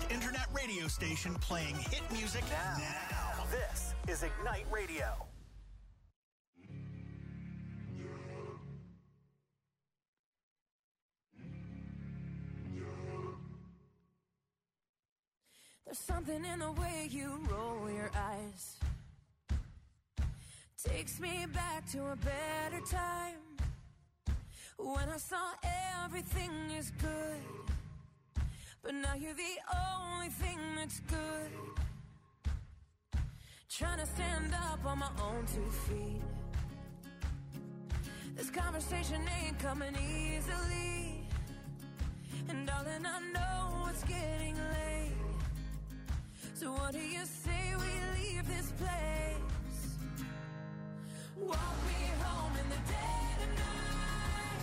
internet radio station playing hit music now. This is Ignite Radio. There's something in the way you roll your eyes. Takes me back to a better time, when I saw everything is good. But now you're the only thing that's good. Trying to stand up on my own 2 feet. This conversation ain't coming easily. And darling, I know it's getting late. So what do you say we leave this place? Walk me home in the dead of night.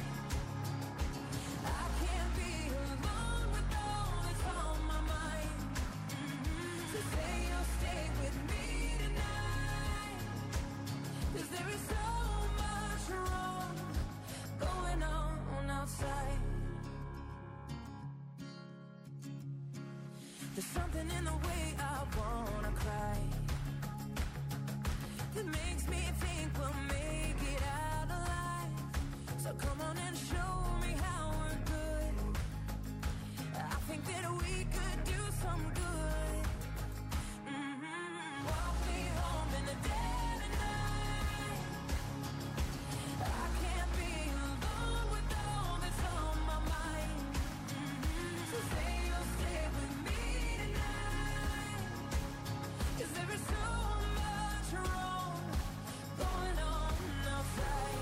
I can't be alone with all that's on my mind. So say you'll stay with me tonight. 'Cause there is so much wrong going on outside. There's something in the way I wanna cry that makes me think we'll make it out alive. So come on and show me how we're good. I think that we could do some good. Walk me home in the dead of night. I can't be alone with all that's on my mind. So say you'll stay with me tonight. 'Cause there is so much wrong going on outside.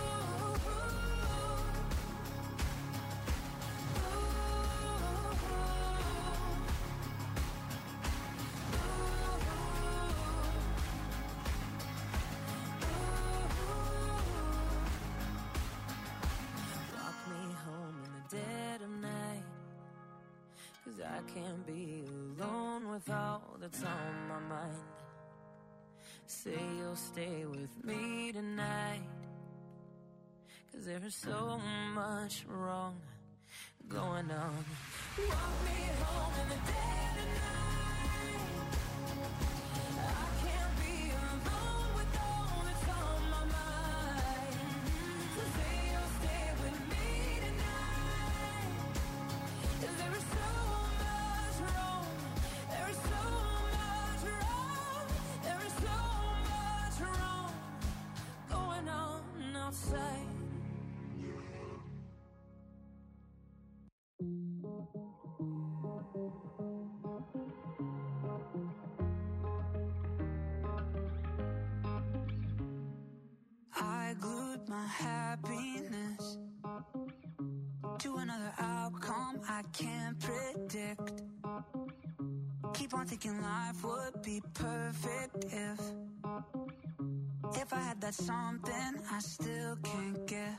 Walk me home in the dead of night. 'Cause I can't be alone with all that's on my mind. Say you'll stay with me tonight. 'Cause there is so much wrong going on. Walk me home in the dead of night. I can't be alone with all that's on my mind. So say you'll stay with me tonight. 'Cause there is so much wrong. There is so much wrong. There is so much wrong going on outside. I glued my happiness to another outcome I can't predict. Keep on thinking life would be perfect if I had that something I still can't get.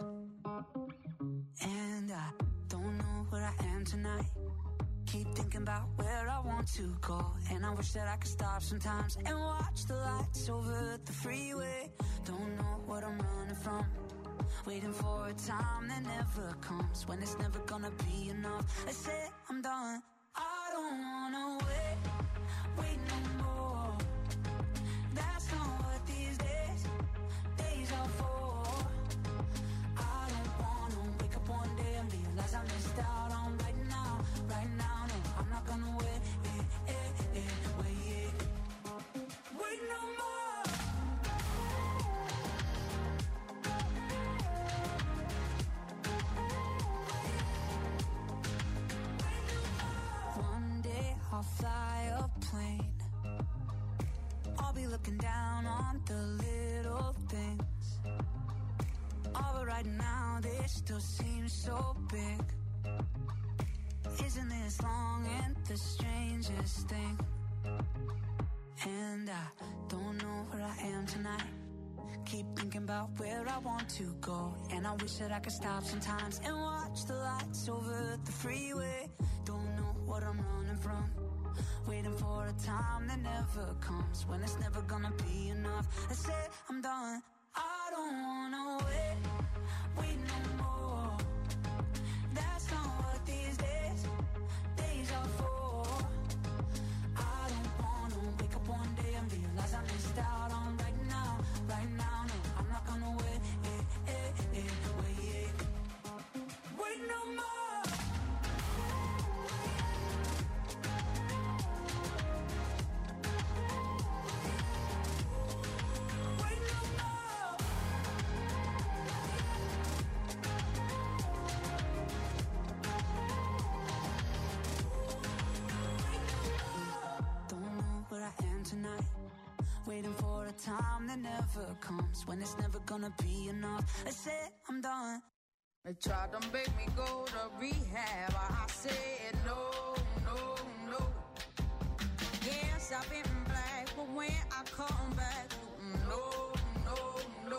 And I don't know where I am tonight. Keep thinking about where I want to go, and I wish that I could stop sometimes and watch the lights over the freeway. Don't know what I'm running from, waiting for a time that never comes, when it's never gonna be enough. I say I'm done. I don't wanna wait no more. That's not what these days are for. I don't wanna wake up one day and realize I missed out on right now. No, I'm not gonna wait no more. One day I'll fly a plane. I'll be looking down on the little things. All but right now they still seem so big. Isn't this long and the strangest thing? And I don't know where I am tonight. Keep thinking about where I want to go, and I wish that I could stop sometimes and watch the lights over the freeway. Don't know what I'm running from, waiting for a time that never comes, when it's never gonna be enough. I say I'm done. I don't wanna wait no more. That's not what these days are for. time that never comes, when it's never gonna be enough. I said I'm done. They tried to make me go to rehab. I said no, no, no. Yes, I've been black, but when I come back, no, no, no.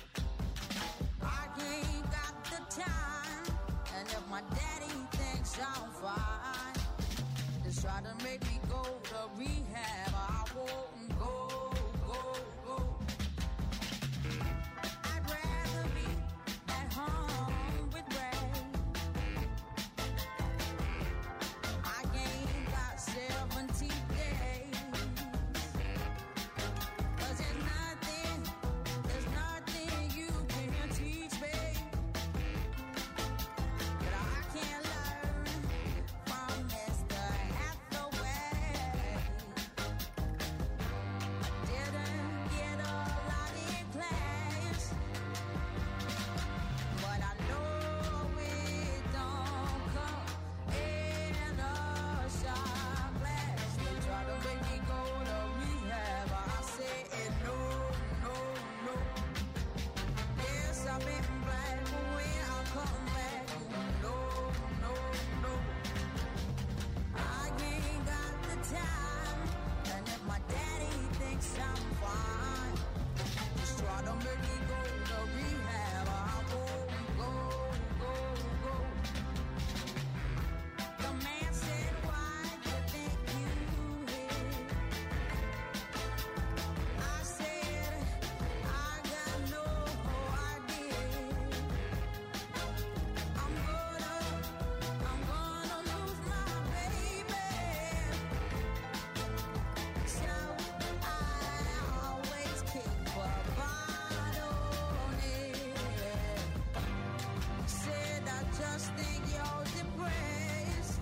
I ain't got the time, and if my daddy thinks I'm fine, they try to make me go to rehab. I won't go, go, go. I'd rather be at home with Ray. I ain't got 70 days. 'Cause there's nothing you can teach me that I can't learn from Mr. Hathaway. Didn't get a lot in class, but I know it don't come in a shot glass. They try to make me go to rehab. I said no, no, no. Yes, I've been black, but when I come back, no, no, no. I ain't got the time, and if my daddy thinks I'm fine, just try to make me go to rehab. I won't go, go, go. The man said, why do you think you hit? I said, I got no idea. I'm gonna lose my baby. So I always keep a bottle on it. Said I just think you're depressed.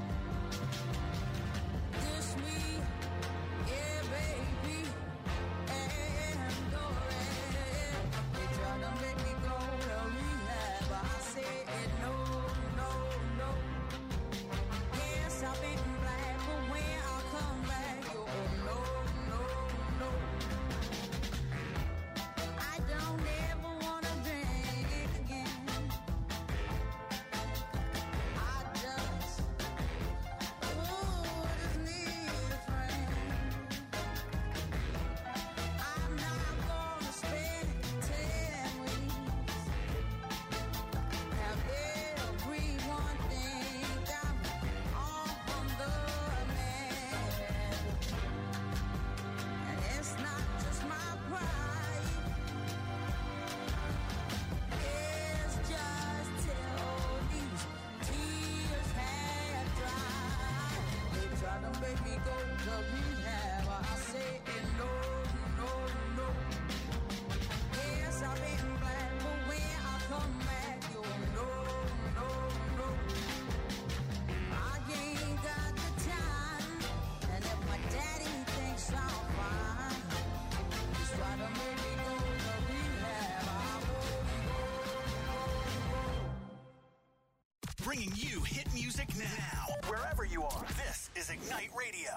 This me, yeah, baby, and go red. They try to make me go to rehab. I said no, no, no. Yes, I've been black, but when I come back, you no, no, no. I don't ever wanna drink again. I just need a friend. I'm not gonna spend 10 weeks. Have everyone think I'm on the man. And it's not just my pride. It's just till these tears have dried. They try to make me go to rehab. I say no, no, no. Yes, I've been black, but when I come back, you no, no, no. I ain't got the time, and if my daddy thinks I'm fine, just try to make me go to rehab. I won't go, go, go. Bringing you hit music now. Wherever you are, this is Ignite Radio.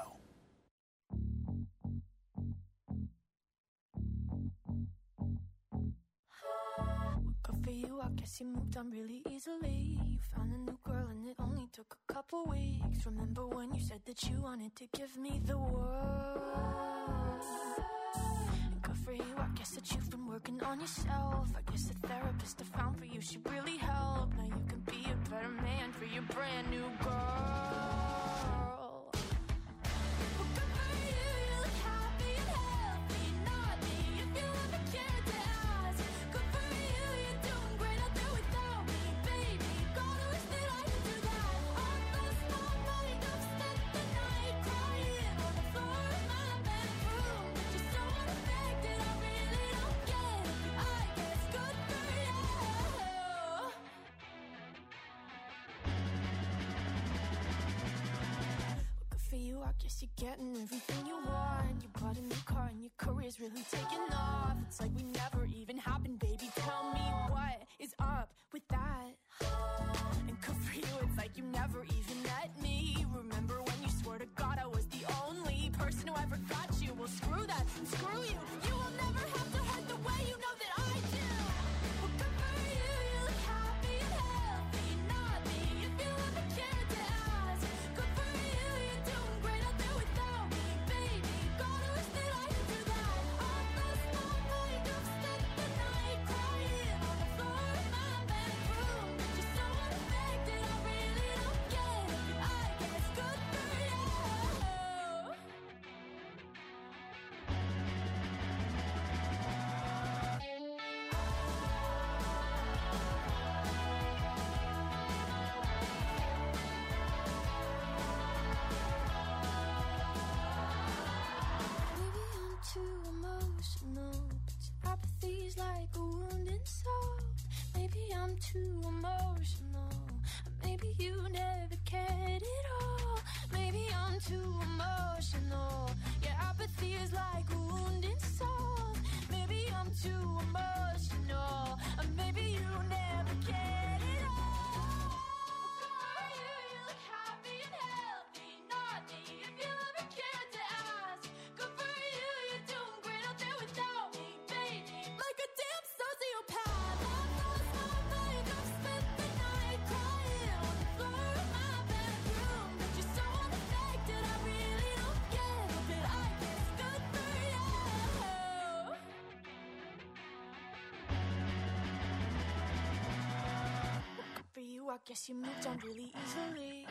Good for you, I guess you moved on really easily. You found a new girl and it only took a couple weeks. Remember when you said that you wanted to give me the world? And good for you, I guess that you've been working on yourself. I guess the therapist I found for you should really help. Now you can be a better man for your brand new girl. Well, good for you, you look happy and healthy. Not me, if you ever cared to ask. Good for you, you're doing great out there without me, baby. God, I wish that I could do that. I lost my mind, I've spent the night crying on the floor of my bedroom. But you're so unaffected, I really don't get it. I guess good for you. Good for you, I guess you're getting everything you want. You bought a new car and your career's really taking off. It's like we never even happened, baby. Tell me what is up with that? And good for you, it's like you never even met me. Remember when you swore to God I was the only person who ever got you? Well, screw that, and screw you. You will never I'm too emotional. Maybe you never cared at all. Maybe I'm too emotional. Yeah, apathy is like a wounded soul. Maybe I'm too emotional. Maybe you never cared at all. For you, you look happy and healthy. Not me, if you ever cared to ask. Good for you, you're doing great out there without me, baby. Like a damn sociopath. I've lost my mind. I've spent the night crying on the floor of my bedroom. But you're so unaffected, I really don't get it. But I guess good for you. Good for you, I guess you moved on really easily.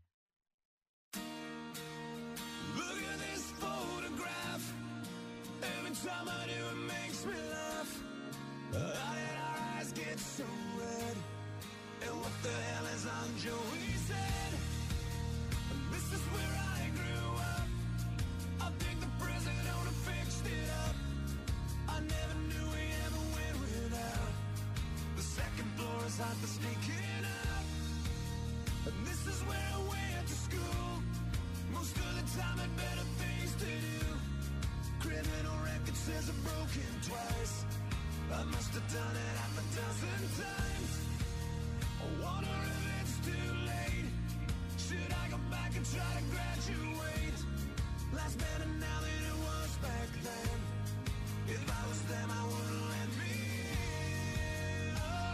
Look at this photograph. Every time I do, it makes me laugh. How did our eyes get so red? And what the hell is on Joey's head? This is where I grew up. I think the president owner fixed it up. I never knew we ever went without. The second floor is hot for sneaking up. And this is where I went to school. Most of the time had better things to do. Criminal record says I'm broken twice. I must have done it half a dozen times. I wonder if it's too late. Should I go back and try to graduate? Life's better now than it was back then. If I was them, I wouldn't let me in.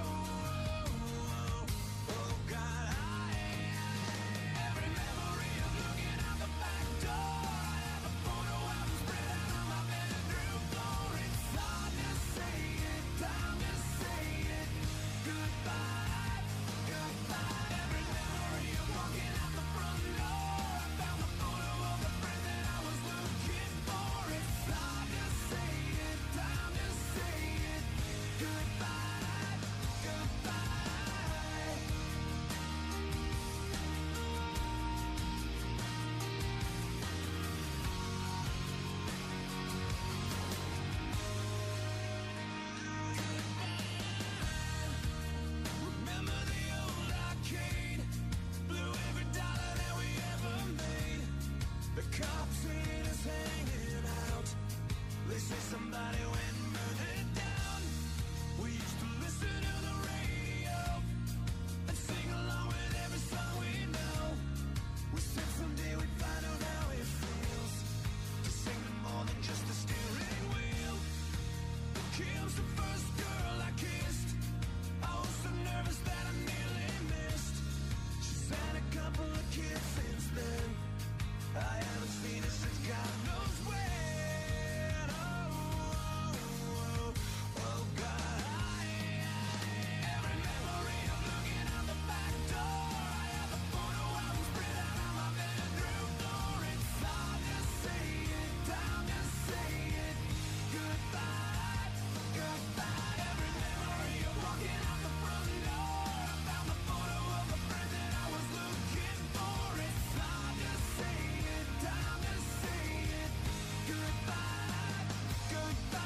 Oh, God, every memory of looking out the back door. I have a photo album spread out on my bedroom floor. It's hard to say it, time to say it. Goodbye, goodbye. Every memory of walking out the front door. I found the photo of the friend that I was looking for. It's hard to say it, time to say it. Goodbye, goodbye. Remember the old arcade? Blew every dollar that we ever made. The cops seen us hanging out. They say somebody went and burned it down. We used to listen to the radio and sing along with every song we know. We said someday we'd find out how it feels to sing to more than just a steering wheel. Kim's the first girl I kissed. I was so nervous that I nearly missed. She's had a couple of kids since then. I haven't seen her since God knows when. Oh, God. Every memory of looking out the back door. I have a photo album spread out on my bedroom floor. It's hard to say it, time to say it. Goodbye, goodbye. Every memory of walking out the front door. I found the photo of a friend that I was looking for. It's hard to say it, time to say it. Goodbye, goodbye.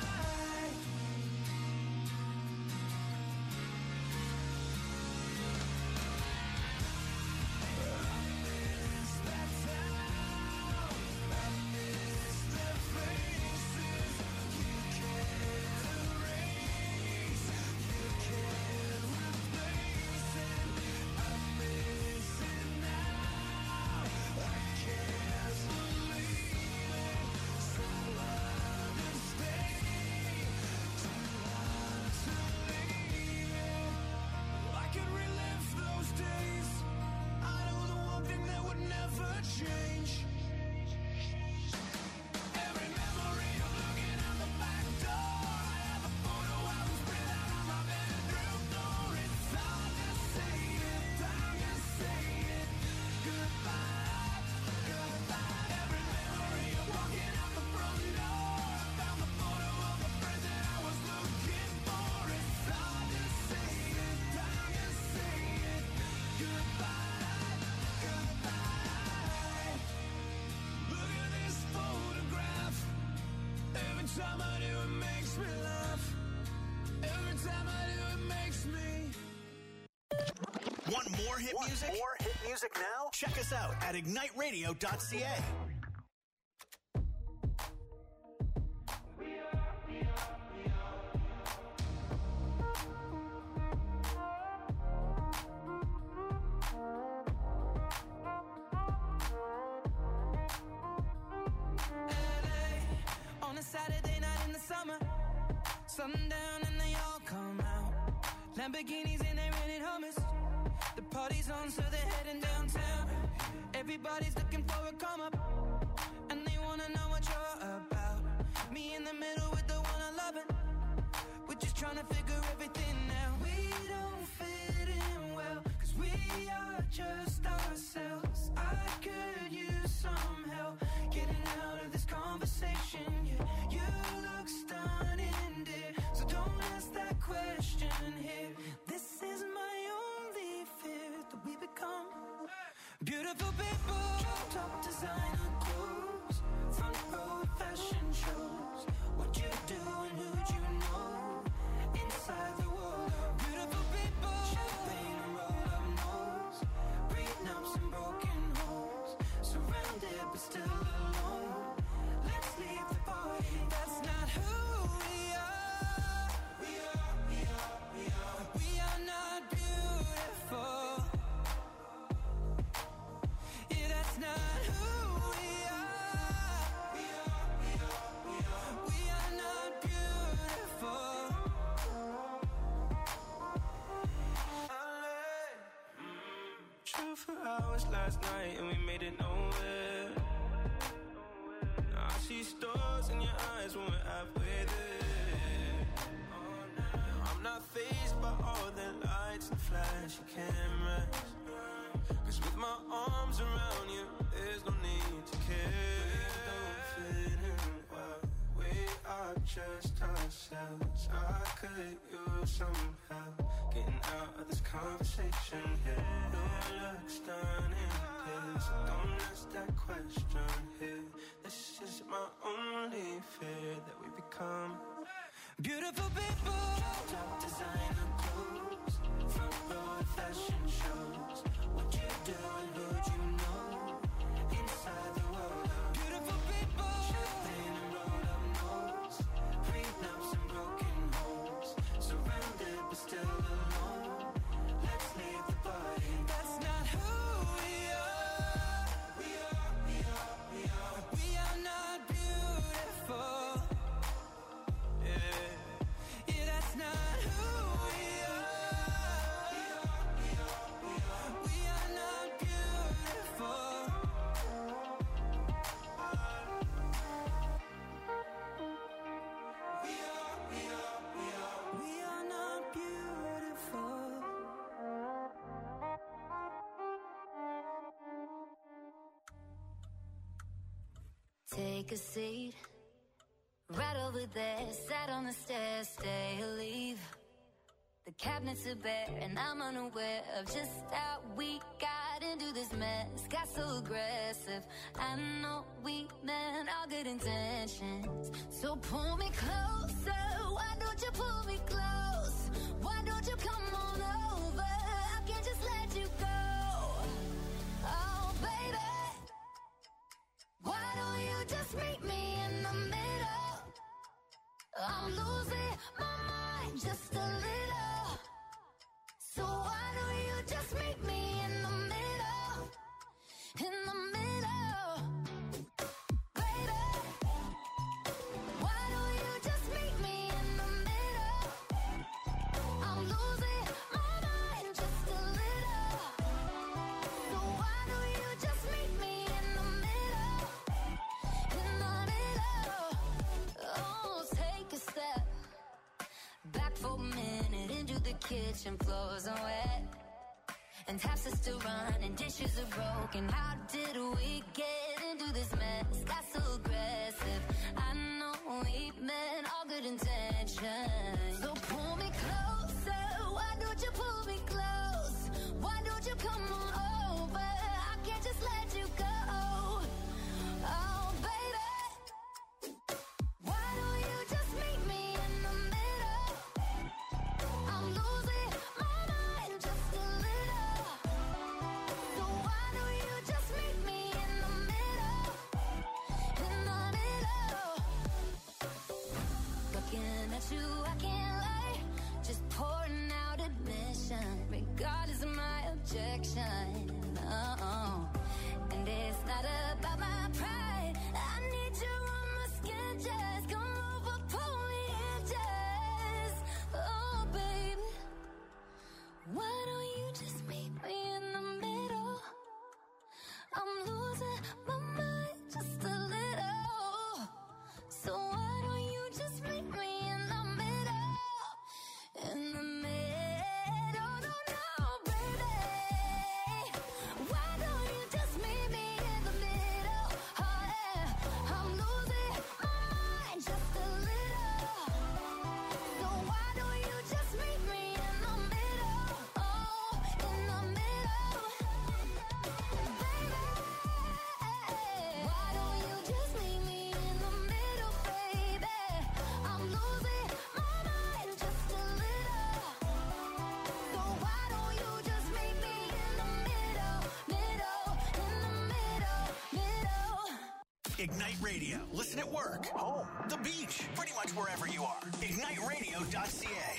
I miss that town. I miss their faces. You can't erase. You can't replace it. I miss it now. I can't believe it. So hard to stay. Too hard to leave it. I could relive those days. I know the one thing that would never change. Every memory of looking out the back door. I have a photo album spread out on my bedroom floor. It's hard to say it, time to say it. Goodbye, goodbye. Every memory of walking out the front door. I found the photo of a friend that I was looking for. It's hard to say it, time to say it. Goodbye, goodbye. music? More hit music now? Check us out at igniteradio.ca. On a Saturday night in the summer, sundown and they all come out. Lamborghinis and they rented Hummers. The party's on, so they're heading downtown. Everybody's looking for a come up, and they wanna know what you're about. Me in the middle with the one I love, we're just trying to figure everything out. We don't fit in well, 'cause we are just ourselves. I could use some help getting out of this conversation. Yeah, you look stunning, dear, so don't ask that question here. This is my only fear, that we become beautiful people. Top designer clothes, front row fashion shows. What you do and who'd you know? Inside the world of beautiful people. Champagne and roll up nose, prenups and broken homes. Surrounded but still alone. Let's leave the party. That's not who we are. We are not beautiful. Yeah, that's not who we are. We are not beautiful. Drove for hours last night and we made it nowhere. Now I see stars in your eyes when we're halfway there. I'm not fazed by all the lights and flashy cameras, 'cause with my arms around you, there's no need to care. We don't fit in well, we are just ourselves. I could use some help getting out of this conversation here. You look stunning, please, so don't ask that question here. This is my only fear, that we become beautiful people. Top designer clothes, front row fashion shows. What you do and who'd you know? Inside the world of beautiful people. Champagne and roll up nose, prenups and broken homes. Surrounded but still alone. Let's leave the party. That's not who we are. We are not beautiful. Yeah, that's not who we are. We are not beautiful. We are not beautiful. Take a seat, right over there, sat on the stairs, stay or leave. The cabinets are bare and I'm unaware of just how we got into this mess. Got so aggressive, I know we meant all good intentions. So pull me closer, why don't you pull me close? Why don't you come on over, I can't just let you go. Oh baby, why don't you just meet me in the middle? I'm losing my mind just a little. So why don't you just meet me in the middle? In the middle. Baby, why don't you just meet me in the middle? I'm losing my mind just a little. So why don't you just meet me in the middle? In the middle. Oh, take a step back for a minute into the kitchen, floors are wet, and taps are still running, dishes are broken. How did we get into this mess? Got so aggressive, I know we meant all good intentions. So pull me closer, why don't you pull me close? Why don't you come on over, I can't just let you go. Oh baby, why don't you just meet me in the middle? I'm losing my mind just a little. And it's not about my pride. I need you on my skin, just come over, pull me in, just, oh baby, why don't you just meet me in the middle? I'm losing my mind just a little, so why don't you just meet me in the middle? In the middle, no, baby, why don't you just meet me in the middle? Oh yeah, I'm losing my mind just a little, so why don't you just meet me in the middle? Oh, in the middle, baby, why don't you just meet me in the middle, baby? I'm losing my mind just a little, so why don't you just meet me in the middle, in the middle. Ignite Radio. Listen at work, home, the beach, pretty much wherever you are. IgniteRadio.ca.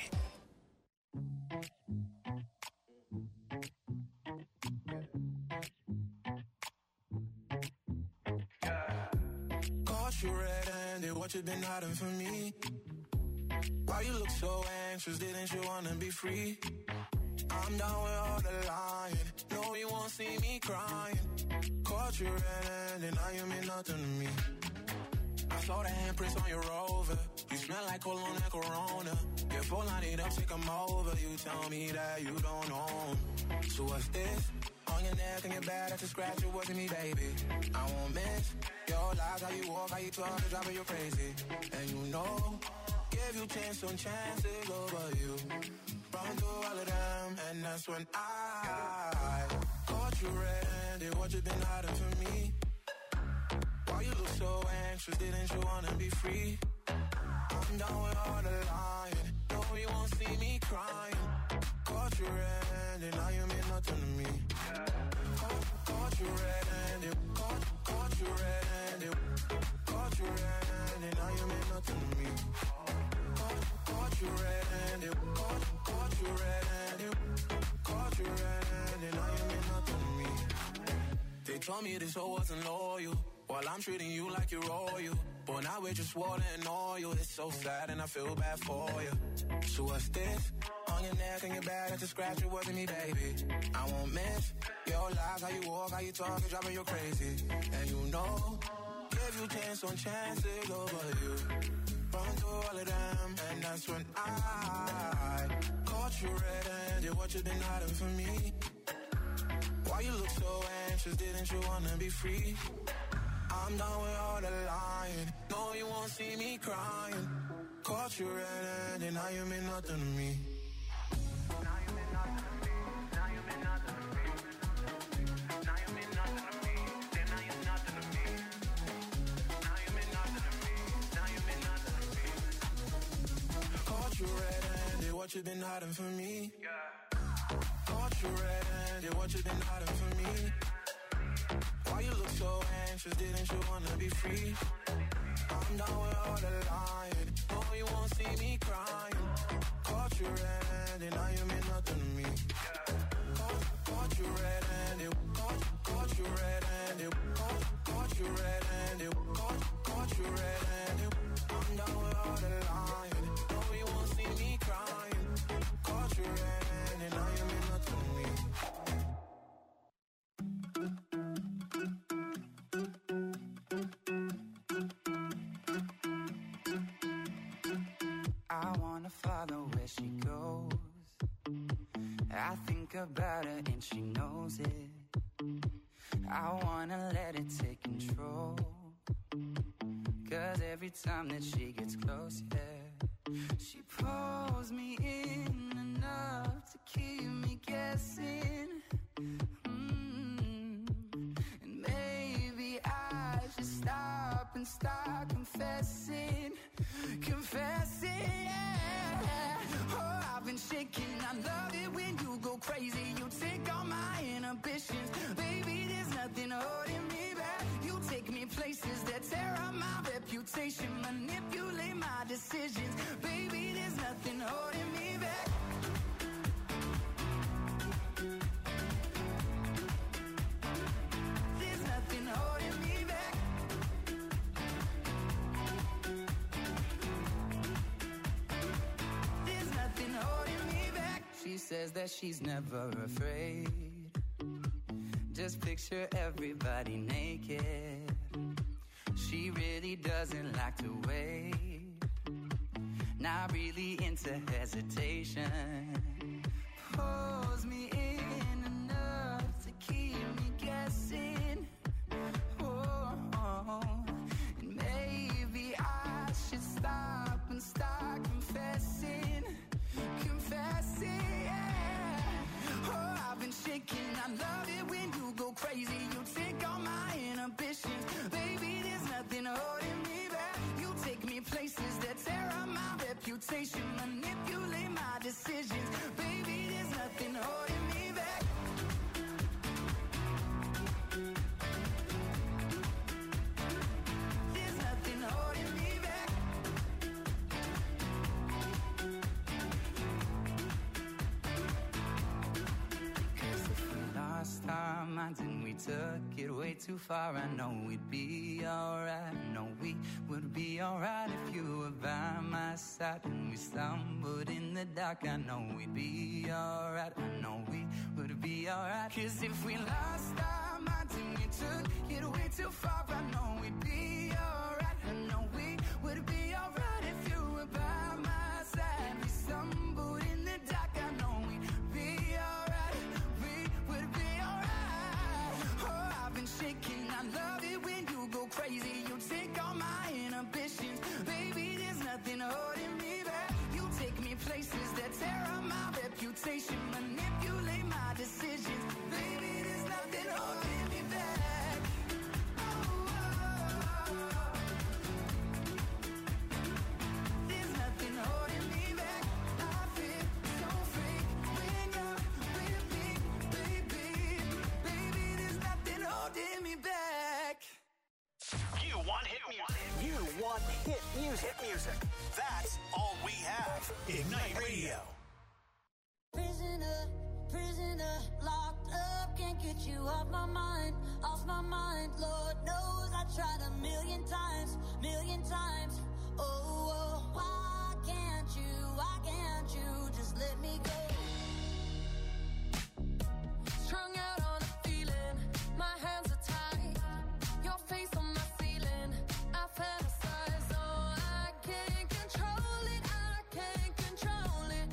Caught you red-handed, what you been hiding from me? Why you look so anxious, didn't you wanna be free? I'm down with all the lying, no you won't see me crying. Caught you red-handed, now you mean nothing to me. I saw the handprints on your Rover, you smell like cologne and Corona. Your phone line it up, take 'em over, you tell me that you don't own. So what's this? On your neck and your back, to scratch it, wasn't me, baby. I won't miss your lies, how you walk, how you talk, it's driving you crazy. And you know, give you chance on chances over you. Run through all of them, and that's when I caught you red-handed, what you been hiding from me? Why you look so anxious, didn't you wanna be free? I'm down with all the lying, no you won't see me crying. Caught you red-handed, now you mean nothing to me. Caught you red-handed, caught you red-handed, caught you red-handed, now you mean nothing to me. Caught you red-handed, caught you red-handed, caught you red-handed, now you mean nothing to me. They told me this hoe wasn't loyal, while I'm treating you like you're royal. But now we're just water and oil. It's so sad and I feel bad for you. So what's this? On your neck and your back, to scratch it, wasn't me, baby. I won't miss your lies, how you walk, how you talk, it's driving you crazy. And you know, give you chance on chances over you. Run through all of them, and that's when I caught you red-handed, what you been hiding from me? Why you look so anxious, didn't you wanna be free? I'm done with all the lying, no you won't see me crying. Caught you red-handed, now you mean nothing to me. Now you mean nothing to me, now you mean nothing to me. Now you mean nothing to me, then now you're nothing to me. Now you mean nothing to me, now you mean nothing to me. Caught you red-handed, what you been hiding from me? Caught you red-handed, what you been hiding from me? Why you look so anxious, didn't you wanna be free? I'm down with all the lying, no you won't see me crying. Caught you red-handed, now you mean nothing to me. Caught you red-handed, caught you red-handed, caught you red-handed, caught you red-handed. I'm down with all the lying, no you won't see me crying. Caught you red-handed, now you mean nothing to me. I wanna follow where she goes. I think about her and she knows it. I wanna let it take control. 'Cause every time that she gets close, yeah, she pulls me in enough to keep me guessing. And maybe I should stop and start confessing. Yeah. Oh, I've been shaking. I love it when you go crazy. You take all my inhibitions. Baby, there's nothing holding me back. You take me places that tear up my reputation. Manipulate my decisions. Baby, there's nothing holding me back. says that she's never afraid. Just picture everybody naked. She really doesn't like to wait. Not really into hesitation. Pulls me in enough to keep me guessing. And maybe I should stop and start confessing. Yeah. Oh, I've been shaking. I love it when you go crazy. You take all my inhibitions. Baby, there's nothing holding me back. You take me places that tear up my reputation. Manipulate my decisions. Baby, there's nothing holding me back. There's nothing holding me back. Cause if we lost our minds and we took it way too far, I know we'd be alright. I know we would be alright if you were by my side. And we stumbled in the dark, I know we'd be alright. I know we would be alright. Cause if we lost our minds and we took it way too far, I know we'd be alright. I know we would be alright if you were by my side. We stumbled in the dark, I know we'd be alright. We would be alright. Oh, I've been shaking. I love it when you go crazy. You take all my inhibitions. Baby, there's nothing holding me back. You take me places that tear up my reputation. Manipulate my decisions. Baby, there's nothing holding me back. Oh, oh, oh. There's nothing holding me back. I feel so free when you're with me, baby. Baby, there's nothing holding me back. You want hit music. You want hit music. Hit music. That's all we have. Ignite Radio. Prisoner, prisoner, locked up, can't get you off my mind, off my mind. Lord knows I tried a million times, oh, oh, why can't you just let me go? Strung out on a feeling, my hands are tied, your face on my ceiling, I fantasize, oh, I can't control it, I can't control it.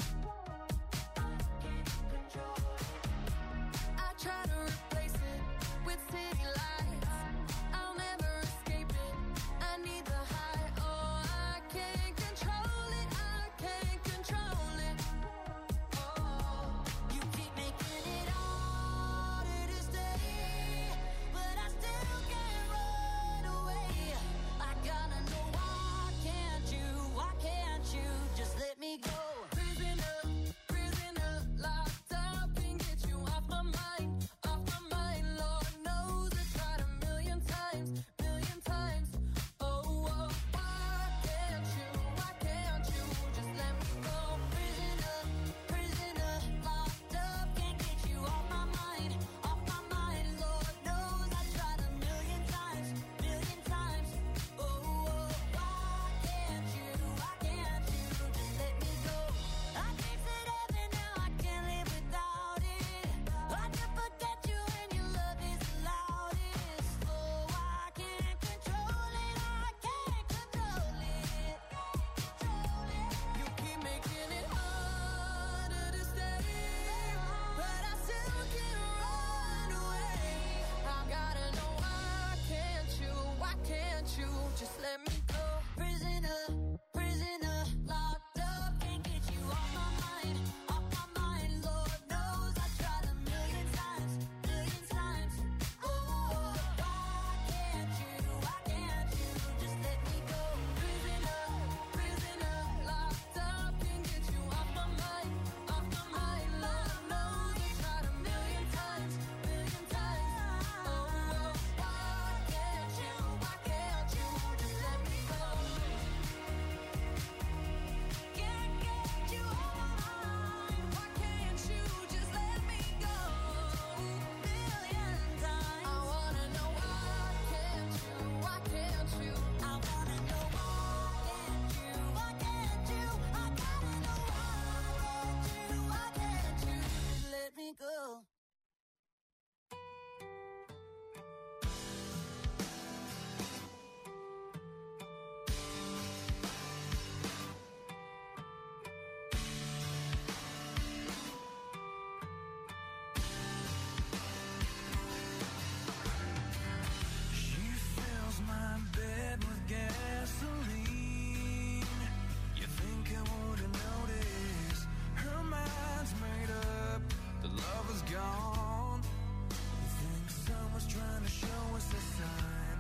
I try to replace it with city lights. I'll never escape it. I need the high. Oh, I can't control it. I can't control it. Oh,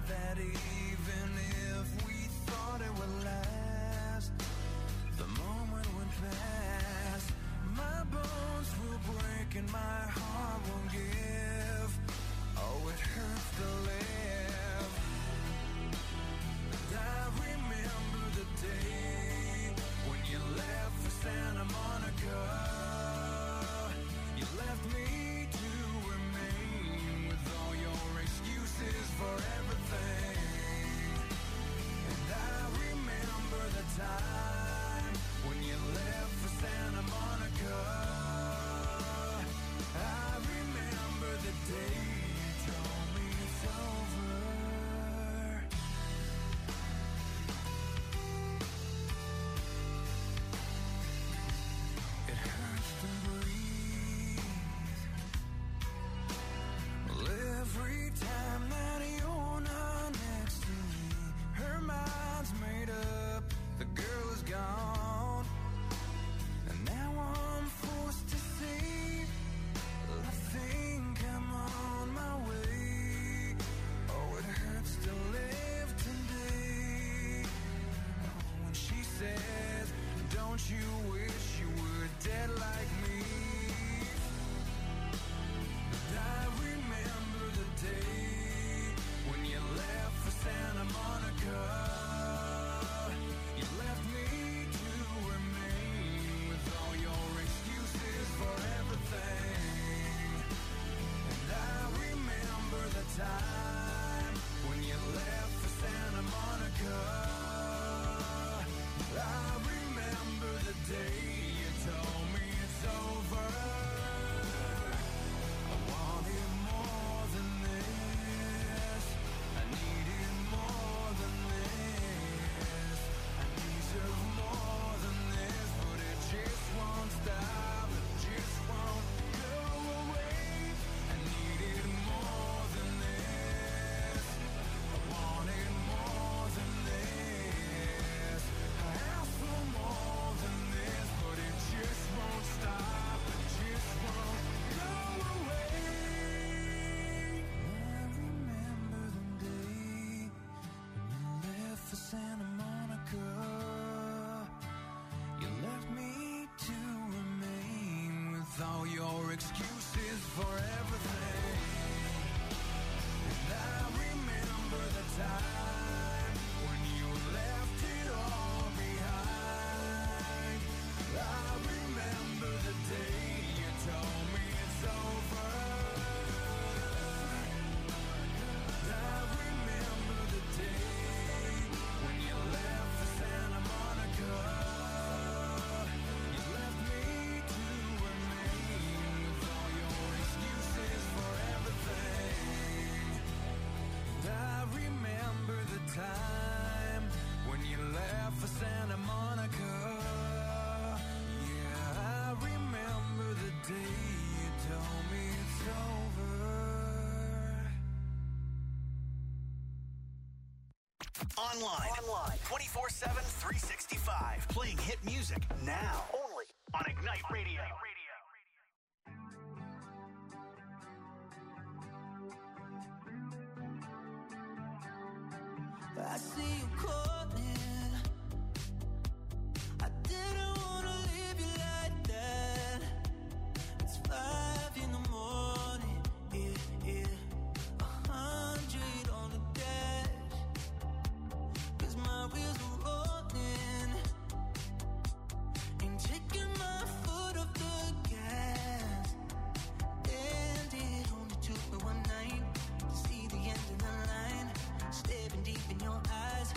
that even if we thought it would last, the moment went past. My bones will break and my heart won't give. Oh, it hurts to live. And I remember the day when you left for Santa Monica. You left me to remain with all your excuses for everything. And I remember the time when you left for Santa Monica. I remember the day you told me it's over. It hurts to breathe. Well, every time that you're not next to me, her mind's made up, the girl is gone. And now I'm forced to say, I think I'm on my way. Oh, it hurts to live today. Oh, when she says, don't you wish you were dead like me? And I remember the day when you left for Santa Monica. You left me to remain with all your excuses for everything. And I remember the time when you left for Santa Monica. I remember the day you told me it's over. I wanted more than this. I needed more than this. I deserve more than this, but it just won't stop. It just won't go away. I needed more than this. I wanted more than this. I asked for more than this, but it just won't stop. It just won't go away. I remember the day when you left for Santa Monica. You left me to remain with all your excuses for everything. And I remember the time when you left it all behind. I remember the day you told me it's over. I remember the day when you left for Santa Monica. You left me to remain with all your excuses for everything. And I remember the time when you left for Santa Monica. Yeah, I remember the day you told me it's over. Online. 24/7, 365. Playing hit music now. Only on Ignite Radio. I see you calling. I didn't wanna leave you like that. It's 5 in the morning, yeah. 100 on the dash. 'Cause my wheels are rolling. Ain't taking my foot off the gas. And it only took me one night to see the end of the line. Staring deep in your eyes.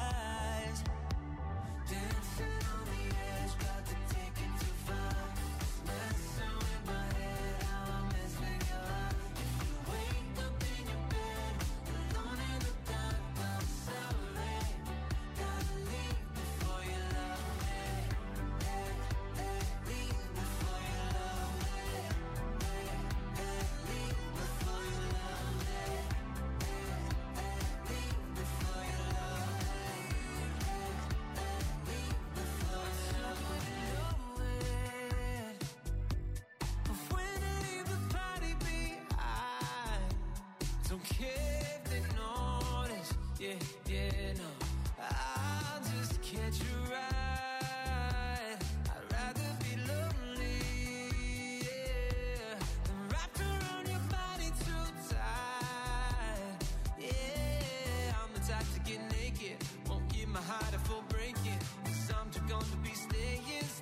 Dancing on the edge, got to take it too far. Messing with my head, how I mess with your heart. If you wake up in your bed, alone in the dark, I'm sorry. Gotta leave before you love me. Leave before you love me. Leave before you love me. Leave before you love me. Leave before you love me. But when I leave the party behind, don't care if they notice. yeah, yeah, no. I'll just catch a ride. I'd rather be lonely, yeah, than wrapped around your body too tight. Yeah, I'm the type to get naked, won't give my heart a full breaking, 'cause I'm just gonna be staying.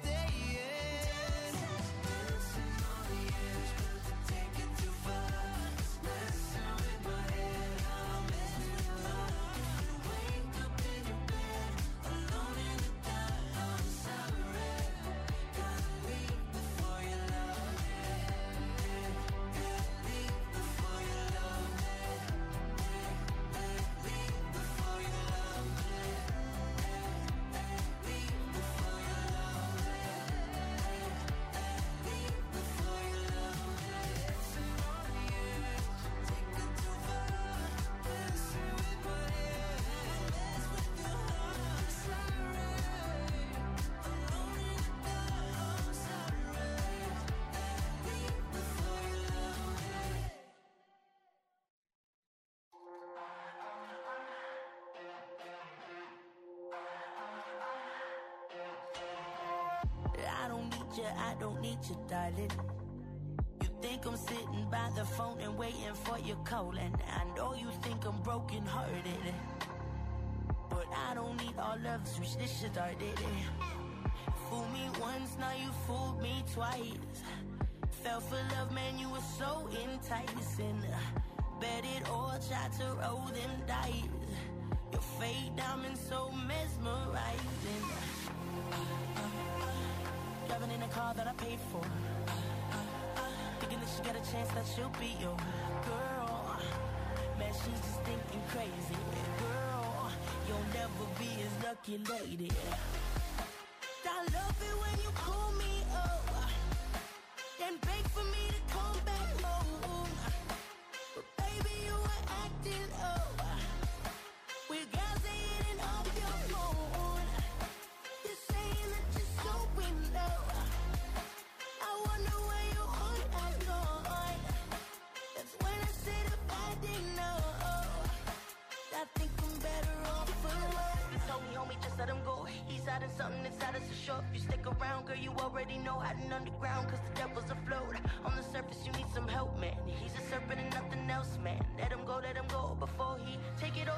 Dancing on the edge, but to take it too far. Messing with my head, I'm messing with your heart. You wake up in your bed, alone in the dark. I'm sorry, gotta leave before you love me. Gotta leave before you love me. Leave before you love me. Leave before you love me. Leave before you love me. Dancing on the edge, take it too far. Messing with my head, mess with your heart. I'm sorry, alone in the dark. I'm sorry, leave before you love me. I don't need you, darling. You think I'm sitting by the phone and waiting for your call, and I know you think I'm broken hearted, but I don't need all love to switch this shit started. Fool me once, now you fooled me twice. Fell for love, man, you were so enticing. Bet it all, tried to roll them dice. Your fake diamond so mesmerizing. Driving in a car that I paid for, thinking that she got a chance that she'll be your girl. Man, she's just thinking crazy. Girl, you'll never be his lucky lady. I love it when you call me up, then beg for me to come back home. But baby, you were acting up with guys eating up your phone. You're saying that you're so in love. I wonder where your heart has gone. That's when I said if I didn't know, I think I'm better off alone. You told me, homie, just let him go. He's hiding something inside us to show. If you stick around, girl, you already know hiding underground, 'cause the devil's afloat. On the surface, you need some help, man. He's a serpent and nothing else, man. Let him go before he take it all,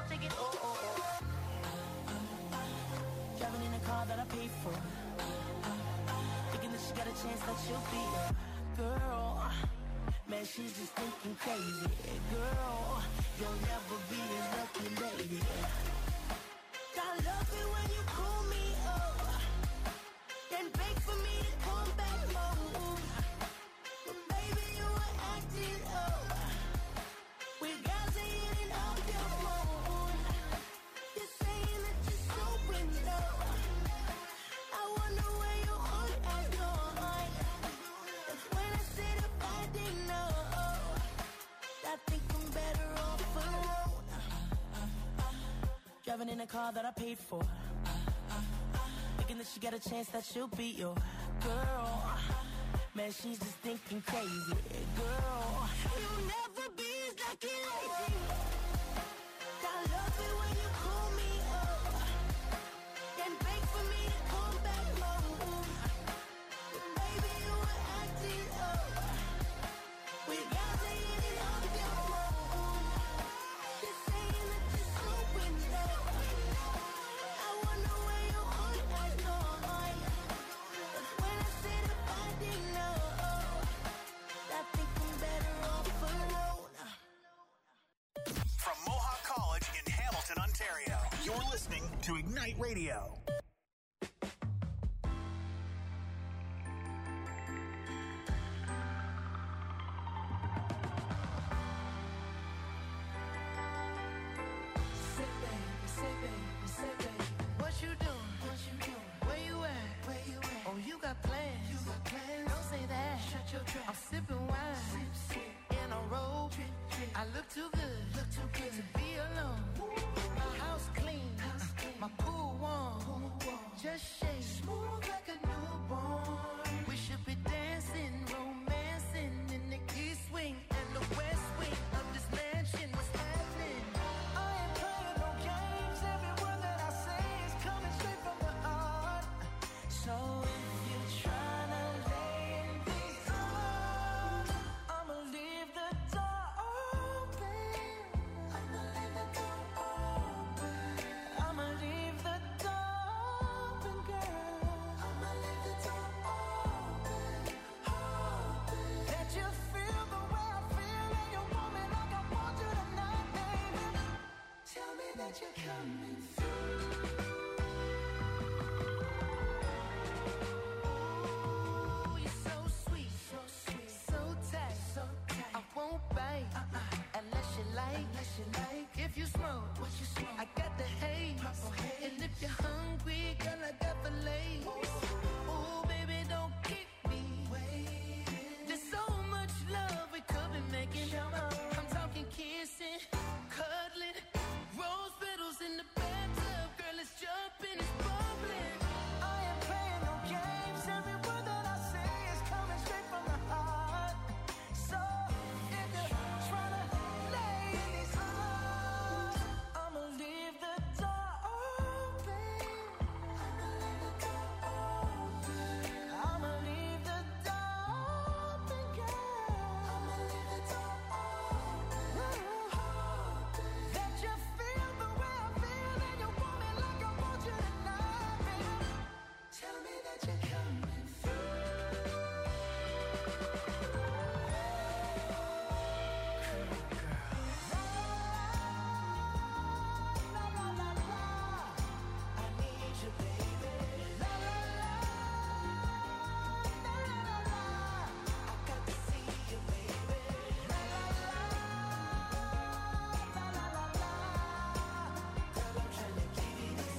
Driving in a car that I paid for, thinking that she got a chance that she'll be a girl. Man, she's just thinking crazy. Girl, you'll never be his lucky lady. I love it when you call me up, then beg for me to come back home. But baby, you were acting up with guys eating up your phone. You're saying that you're so in love. I wonder where your heart has gone. That's when I said if I didn't know, I think I'm better off alone. Driving in a car that I paid for, thinking that she got a chance that she'll be your girl. Man, she's just thinking crazy. Girl, you'll never be as lucky lady. I love it when you call me up, then beg for me to come back home. But baby, you were acting up with guys eating up your phone. You're saying that you're so in love. I wonder where your heart has gone. That's when I said if I didn't know, I think I'm better off alone. From Mohawk College in Hamilton, Ontario, you're listening to Ignite Radio. What you doing? Where you at? Oh, you got plans. Don't say that. Shut your trap. I'm sipping wine in a robe. I look too good to be alone. My house clean, my pool warm. Just shake smooth like a newborn. We should be dancing, romancing in the east wing and the west wing of this mansion. What's happening? I ain't playing no games. that you're coming through. Oh, you're so sweet, so tight, I won't bite unless you like. If you smoke, I got the haze. And if you're hungry, girl, I got filet. Oh, baby, don't keep me waiting. There's so much love we could be making. I'm talking kissing, cuddling, rose petals in the bathtub. Girl, it's jumping, it's bubbling. I ain't playing no games. Every word that I say is coming straight from the heart. So if you're trying to lay in these arms, I'ma leave the door open. I'ma leave the door open, girl. That you feel the way I feel and you want me like I want you tonight, baby. Tell me that you're coming through. La la la la, I need you, baby. La la la, la la la, I got to see you, baby. La la la, la la la la, girl, I'm trying to give you this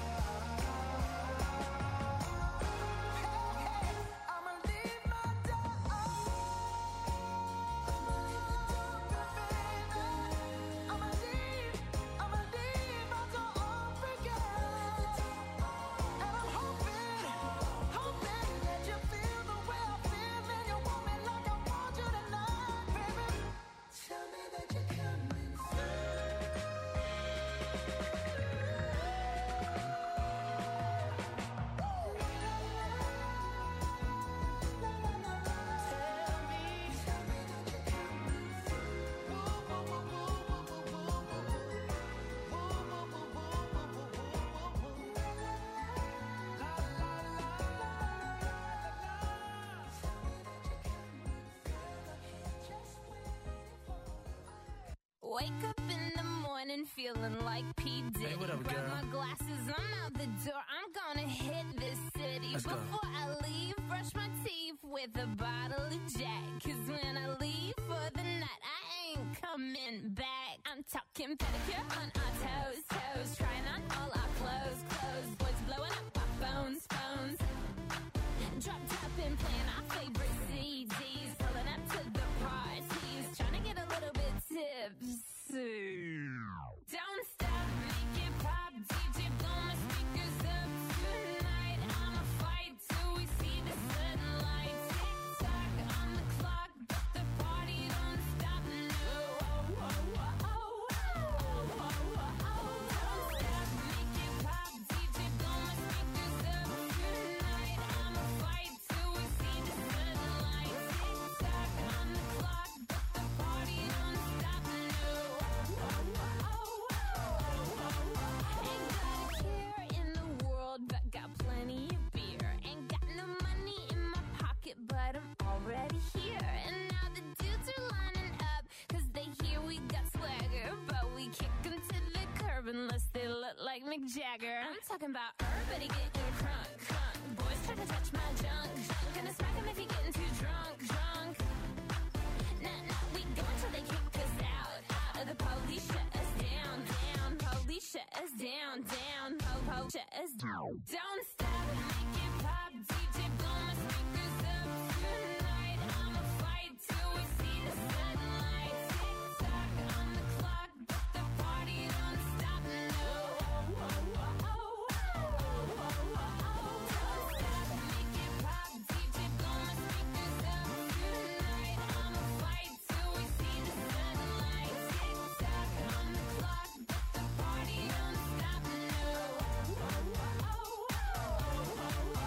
I'ma leave my door open. I'ma leave the door open, baby. I'ma leave my door open, girl. And I'm hoping that you feel the way I feel and you want me like I want you tonight, baby. Tell me that you're coming Wake up in the morning feeling like P. Diddy. Hey, what up, Grab girl? my glasses, I'm out the door. I'm gonna hit this city. Let's go. Before I leave, brush my teeth with a bottle of Jack. 'Cause when I leave for the night, I ain't coming back. I'm talking pedicure on our toes. Trying on all our clothes. Boys blowing up our phones. Drop top and playing our favorite CDs. Pulling up to the parties. Trying to get a little bit tipsy. Don't stop, make it pop. DJ, blow my speakers up tonight. I'ma fight till we see the sunlight. Tick-tock on the clock, but the party don't stop, no. Don't stop, make it pop. DJ, blow my speakers up tonight. I'ma fight till we see the sunlight. Tick-tock on the clock, but the party don't stop, no. Ain't got a care in the world, but got plenty of beer. Ain't got no money in my pocket, but I'm already here. And now the dudes are lining up, 'cause they hear we got swagger. But we kick 'em to the curb unless they look like Mick Jagger. I'm talking about everybody getting crunk. Boys try to touch my junk. Gonna smack 'em if you're getting too drunk. Nah, we go until they kick us out. The police shut us down. Police shut us down. Shut us down. Don't stop, make it pop. DJ, blow my speakers up tonight. I'ma fight till we see the sunlight. Tick-tock on the clock, but the party don't stop, no. Don't stop, make it pop. DJ, blow my speakers up tonight. I'ma fight till we see the sunlight. Tick-tock on the clock, but the party don't stop, no.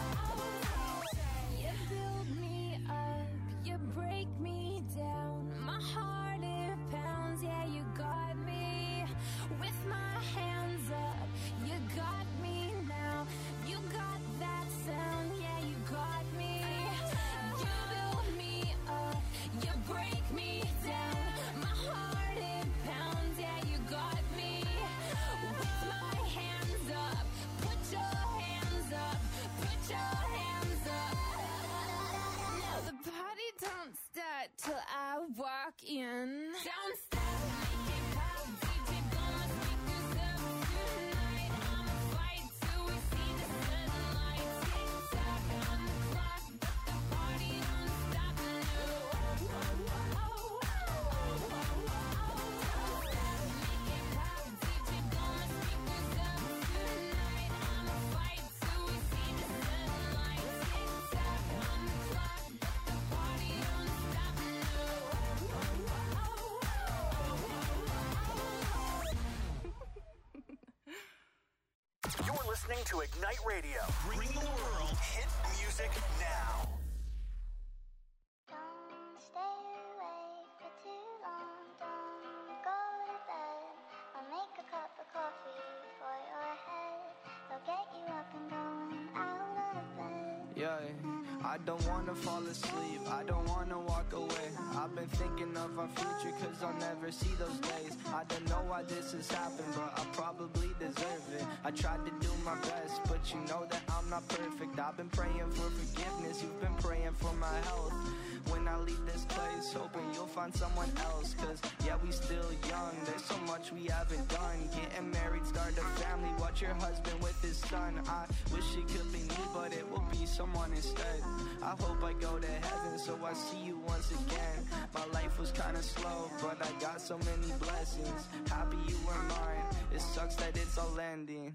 You're listening to Ignite Radio, bringing the world hit music now. Don't stay awake for too long. Don't go to bed. I'll make a cup of coffee for your head. I'll get you up and going out of bed. Yeah, I don't wanna fall asleep, I don't wanna walk away. I've been thinking of our future, cause I'll never see those days. I don't know why this has happened, but I probably deserve it. I tried to do my best, but you know that I'm not perfect. I've been praying for forgiveness, you've been praying for my health. When I leave this place, hoping you'll find someone else. Cause yeah, we still young, there's so much we haven't done. Getting married, start a family, watch your husband with his son. I wish it could be me, but it will be someone instead. I hope I go to heaven, so I see you once again. My life was kinda slow, but I got so many blessings. Happy you were mine, it sucks that it's all ending.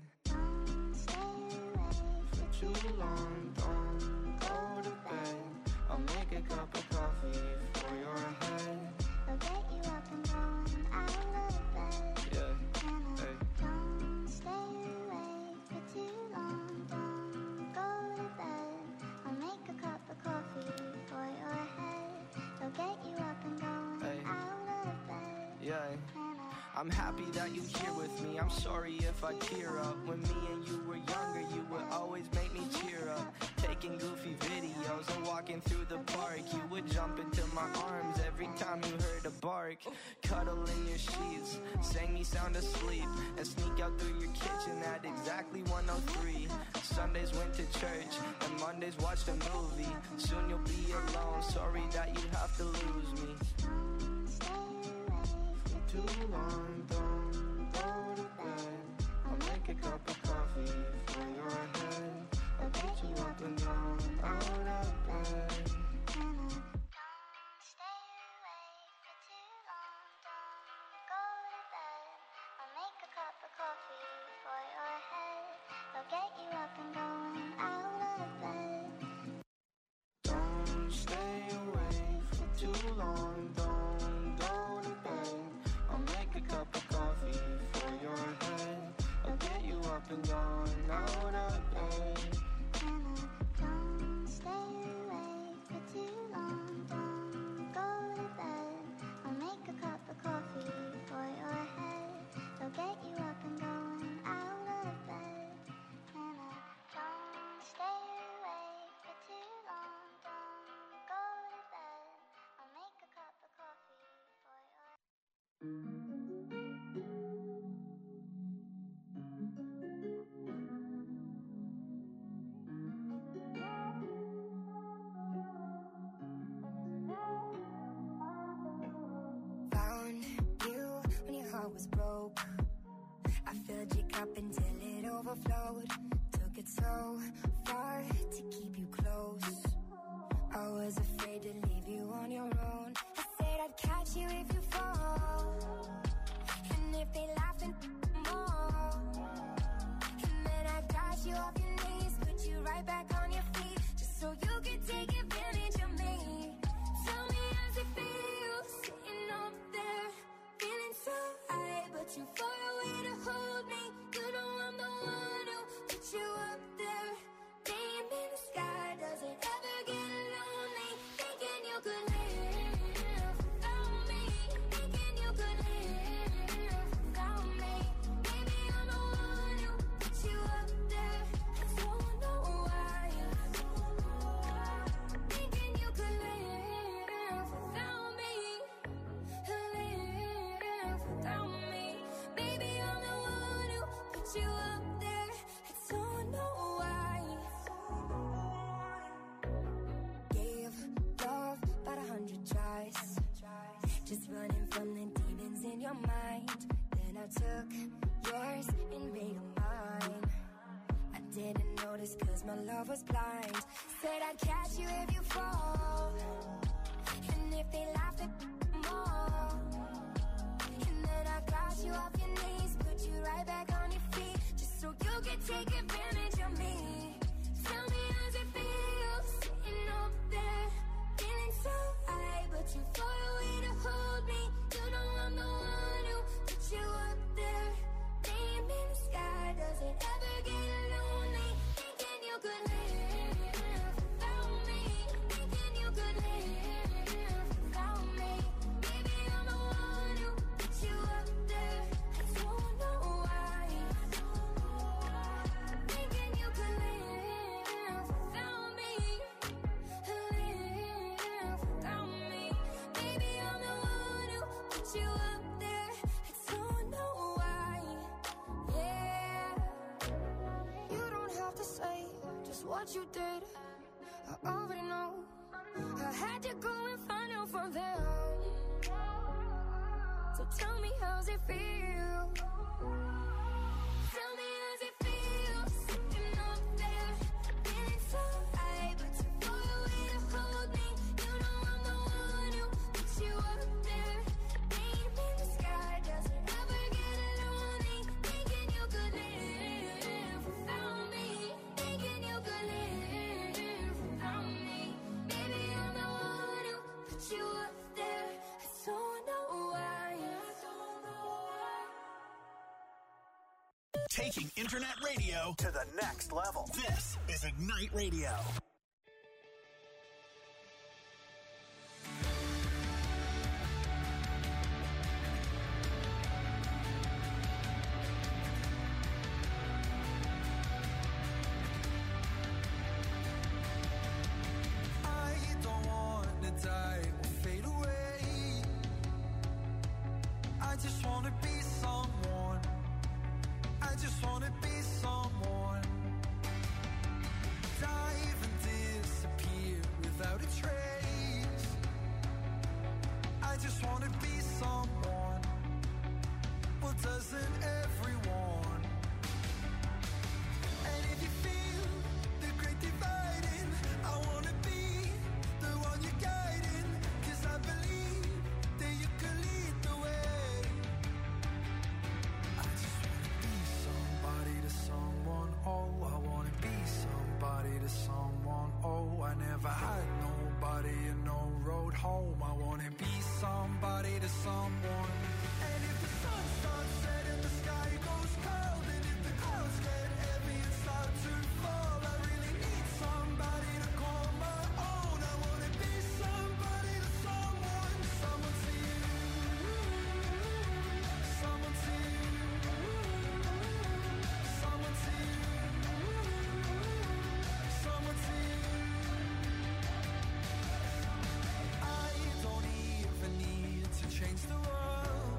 For too long, don't go to bed. I'll make a cup of coffee for your head. I'll get you up and going out of bed. Yeah, hey. Don't stay awake for too long. Don't go to bed. I'll make a cup of coffee for your head. I'll get you up and going Hey. out of bed. Yeah, I'm happy that you're here with me. I'm sorry if I tear up. When me and you were younger, you would always make me cheer up. Taking goofy videos and walking through the park. You would jump into my arms every time you heard a bark. Cuddle in your sheets, sang me sound asleep, and sneak out through your kitchen at exactly 1:03. Sundays went to church, and Mondays watched a movie. Soon you'll be alone, sorry that you have to lose me. Too long, don't go to bed. I'll make a cup of coffee for your head. I'll get you up and down, out of bed. Don't stay awake for too long. Don't go to bed. I'll make a cup of coffee for your head. I'll get you up and going out of bed. Don't stay awake for too long, don't go to bed. I'll make a cup of coffee for your head. I'll get you up and down, out of bed. Don't stay awake for too long. Don't go to bed. I'll make a cup of coffee for your head. I'll get you up and going out of bed. Don't stay awake for too long. Don't go to bed. I'll make a cup of coffee for your Found you when your heart was broke. I filled your cup until it overflowed. Took it so far to keep you close. I was afraid to leave you on your own. I said I'd catch you if you fall, and if they laugh then more. And then I got you off your knees, put you right back on your feet, just so you could take advantage of me. Tell me how's it feel, sitting up there, feeling so high, but too far away to hold me. You know I'm the one who put you up there. Name in the sky, does it ever get lonely? Thinking you could live without me. Thinking you could live without me. Maybe I'm the one who put you up there. I don't know why. Thinking you could live without me. Live without me. Maybe I'm the one who put you up there. I don't know why. Gave love about 100 tries, just running from the demons in your mind. Then I took yours and made them mine. I didn't notice cause my love was blind. Said I'd catch you if you fall, and if they laugh at more. And then I got you off your knees, put you right back on your feet, just so you could take advantage of me. Tell me how's it feel, sitting up there, feeling so high, but too far away to hold me. You know I'm the one who put you up there. Name in the sky, does it ever get what you did, I already know. I had to go and find out from there. So tell me, how's it feel? Tell me, how's it feel? Sitting up there, feeling so high, but too far away to hold me. You know I'm the one who puts you up there. Name in the sky, does it ever get lonely? Thinking you could live without me. Thinking you could live without me. Maybe I'm the one who puts you up there. I don't know why. Taking internet radio to the next level. This is Ignite Radio. I don't wanna die or fade away. I just wanna be someone. I just wanna be someone. Dive and disappear without a trace. I just wanna be someone. Well, doesn't everyone? And if you feel the great dividing, I wanna be the one you're guiding. 'Cause I believe that you can lead the way. I just wanna be somebody to someone. Oh, I wanna be somebody to someone. Oh, I never had nobody and no road home. I wanna be somebody to someone. And if the sun starts setting, the sky goes cold. And if the clouds get heavy and start to fall, I really need somebody to call my own. I wanna be somebody to someone. Someone to you. Someone to you. Someone to you. Someone to you. I don't even need to change the world.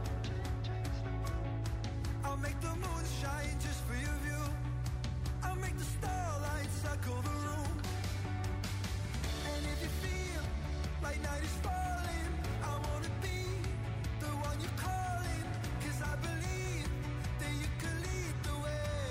I'll make the moon shine just for your view. I'll make the starlight circle the room. And if you feel like night is falling, I wanna be the one you're calling. 'Cause I believe that you can lead the way.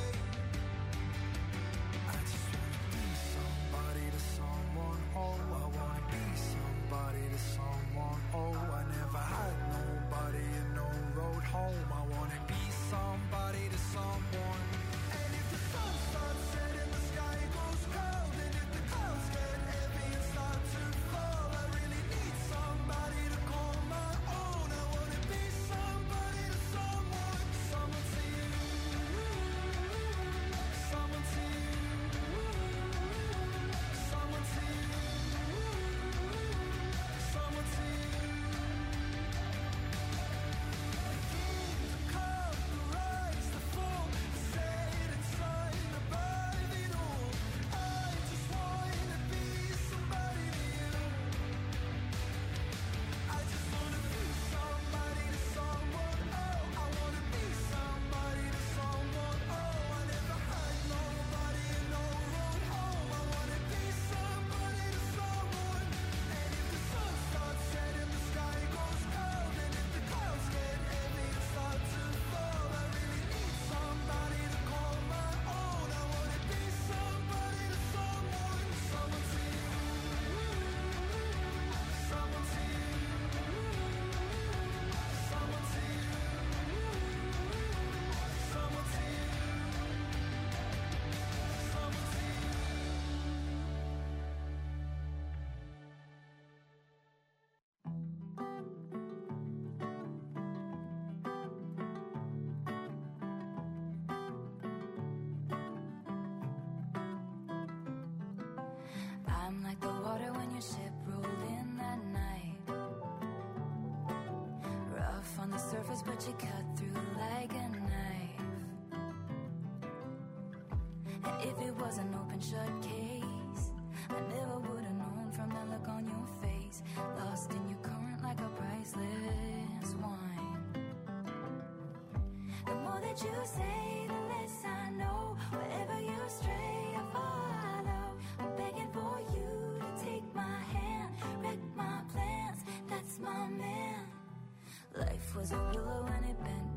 I just wanna be somebody to someone. Oh, I wanna be somebody to someone. Oh, I never had nobody and no road home. I wanna be somebody to someone. And if the sun starts setting, the sky goes cold. And if the clouds get heavy and start to fall, I really need somebody to call my own. I wanna be somebody to someone. Someone to you. Someone to you. Someone to you. Someone to you. The cold, the rise, the fall, the setting sun above it all. I just wanna be somebody to you. I just wanna be somebody to someone. Oh, I wanna be somebody to someone. Oh, I never had nobody and no road home. I wanna be somebody to someone. And if the sun starts setting, the sky goes cold. And if the clouds get heavy and start to fall, I really need somebody to call my own. I wanna be somebody to someone. Someone to you. Someone to you. Someone to you. Someone to you. Someone to you. I'm like the water when your ship rolled in that night. Rough on the surface, but you cut through like a knife. And if it was an open shut case, I never would have known from the look on your face. Lost in your current like a priceless wine. The more that you say, the less I know. Wherever you stray, I follow. was a willow and it bent.